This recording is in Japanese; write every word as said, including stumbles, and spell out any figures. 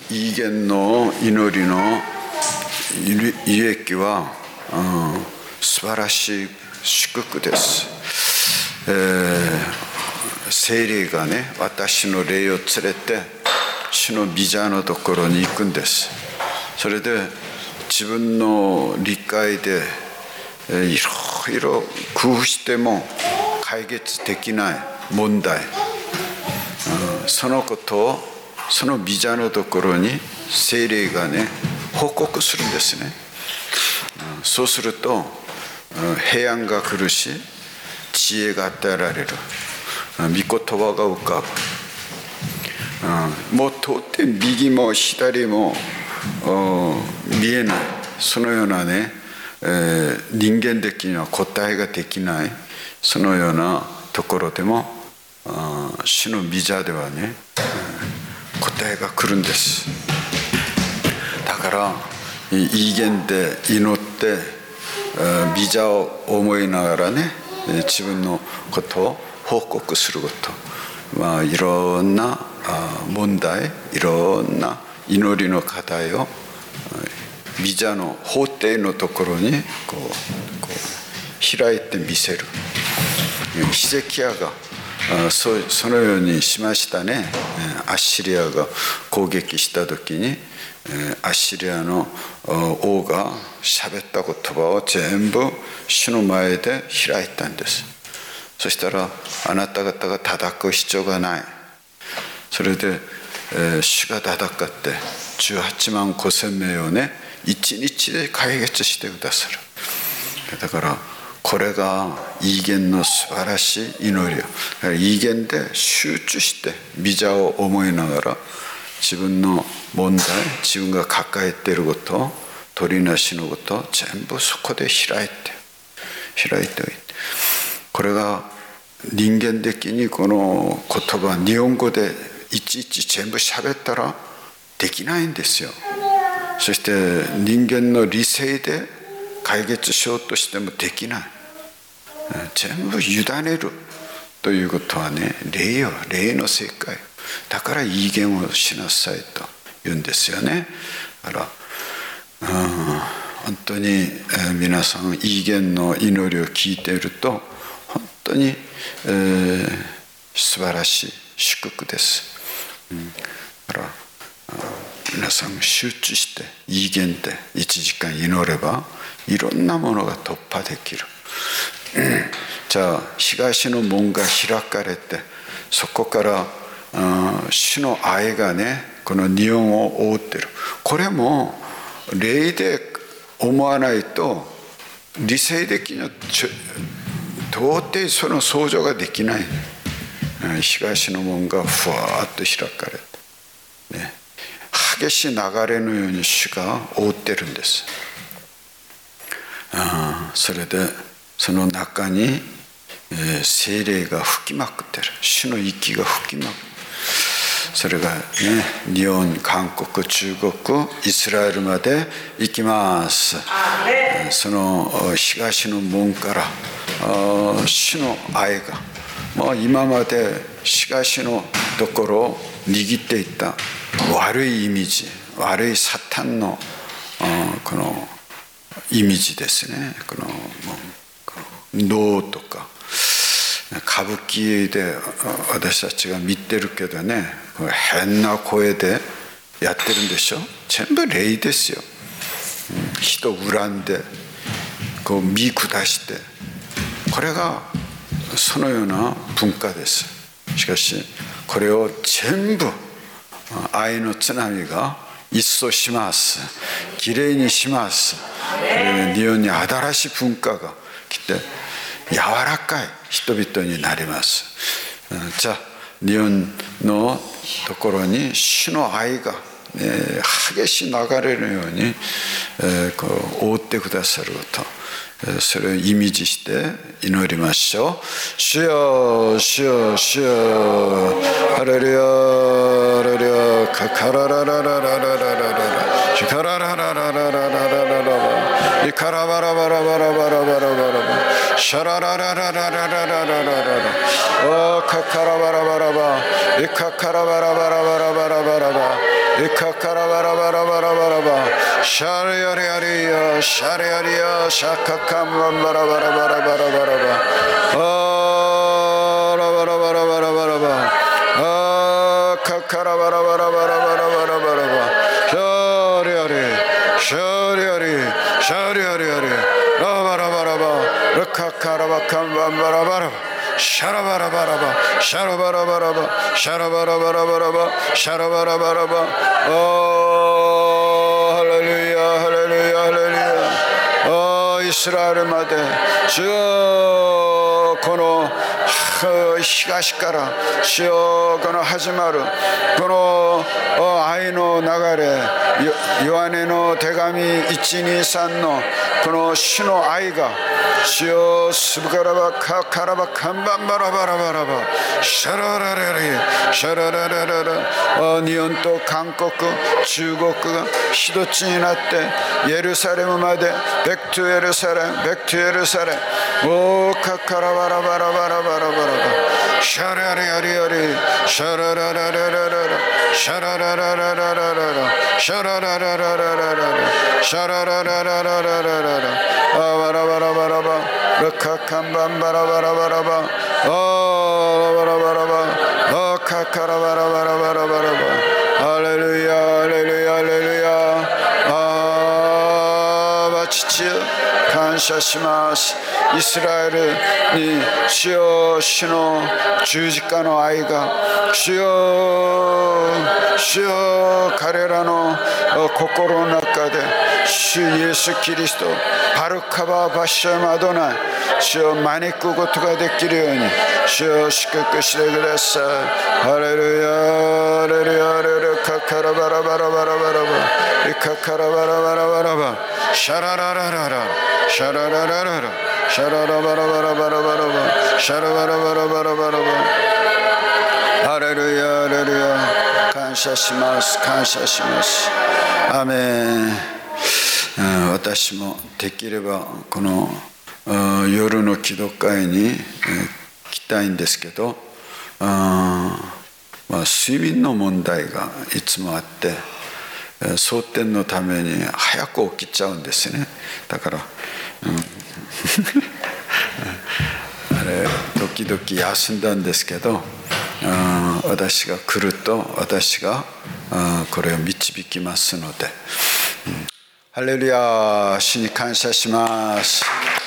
異言の祈りの利益は、うん、素晴らしい祝福です。えー、聖霊がね、私の霊を連れて主の御座のところに行くんです。それで自分の理解で、えー、いろいろ工夫しても解決できない問題、うん、そのことをその御座のところに聖霊がね報告するんですね。うん、そうすると、うん、平安が来るし知恵が与えられる、御言葉が浮かぶ、うん、もう到底右も左も見えない、そのようなね、えー、人間的には答えができない、そのようなところでも主の御座ではね、答えが来るんです。だから異言で祈って御座を思いながらね、自分のことを報告すること、まあ、いろんな問題、いろんな祈りの課題を御座の法廷のところにこうこう開いてみせる。ヒゼキヤがそ, そのようにしましたね。アッシリアが攻撃した時にアッシリアの王が喋った言葉を全部主の前で開いたんです。そしたらあなた方が叩く必要がない。それで主が戦ってじゅうはちまんごせん名をね一日で解決してくださる。だからこれが異言の素晴らしい祈りを、異言で集中して御座を思いながら自分の問題、自分が抱えていること、取りなしのことを全部そこで開いて開いておいて、これが人間的にこの言葉日本語でいちいち全部喋ったらできないんですよ。そして人間の理性で解決しようとしてもできない。全部委ねるということはね、霊よ、霊の世界だから異言をしなさいと言うんですよね。だから、うん、本当に、えー、皆さん異言の祈りを聞いていると本当に、えー、素晴らしい祝福です。うん、だから皆さん集中して異言でいちじかん祈ればいろんなものが突破できる。うん、じゃあ東の門が開かれてそこから主の愛がねこの日本を覆ってる。これも霊で思わないと理性的には到底その想像ができない。東の門がふわーっと開かれて、ね、激しい流れのように主が覆ってるんです。あそれでその中に、えー、聖霊が吹きまくってる。主の息が吹きまくってる。それがね、日本、韓国、中国、イスラエルまで行きます。その東の門から主の愛がもう今まで東のところを握っていた悪いイメージ、悪いサタンのこのイメージですね。この能とか歌舞伎で私たちが見てるけどね、変な声でやってるんでしょ。全部霊ですよ。人恨んでこう見下して、これがそのような文化です。しかしこれを全部愛の津波が一掃します。きれいにします。日本に新しい文化が来て柔らかい人々になります。じゃあ日本のところに主の愛が、えー、激しい流れるように、えー、こう覆ってくださること、えー、それをイメージして祈りましょう。主よ主よ主よハレルヤハレルヤカカラララララララララシカララララララララライカラバラバラバラバラバラバラシャラララララララララララおカカラバラバラバイカカラバラバラバラバラバラバイカカラバラバラバラバラバシャリアリアリヤシャリアリヤシャカカンバンバラバラバラバラバラバあラバラバラバラバラバあカカラバラバラバラバラバラバラバシャリアリシャリアリシャリアリアリラバラバラバラカカラバカンバンバラバラバシャラバラバラバシャラバラバラバシャラバラバラバラバシャラバラバラバおーハレルヤハレルヤハレルヤおーイスラエルまで主よこの東から主よこの始まるこの愛の流れヨハネの手紙いちにさんのこの主の愛が主よスブカラバカカラバカンバンバラバラバラバシャララララシャラララララ日本と韓国中国が一つになってエルサレムまでベックトゥエルサレムベックトゥエルサレムおーカカラバラバラバラバラバラバシャラララララシャララララララシャラララララララシャラララララララシャララララララララあバラバラバラバラカカンバンバラバラバラバあバラバラバあカカラバラバラバラバラバハレルヤハレルヤハレルヤあバ父感謝しますイスラエルに主よ主の十字架の愛が主よ主よ彼らの心の中で主イエスキリストパルカババッシャマドナイ主を招くことができるように主を祝福してくださいハレルヤハレルヤハレルヤカカラバラバラバラバラバイカカラバラバラバラバシャラララララシャラララララシャララバラバラバラバラバシャラバラバラバラバラバハレルヤハレルヤ感謝します感謝しますアーメン私もできればこの夜の祈祷会に来たいんですけどあ、まあ、睡眠の問題がいつもあって蒼天のために早く起きちゃうんですねだから、うん、あれ時々休んだんですけどあ私が来ると私があこれを導きますので、うん、ハレルヤ主に感謝します。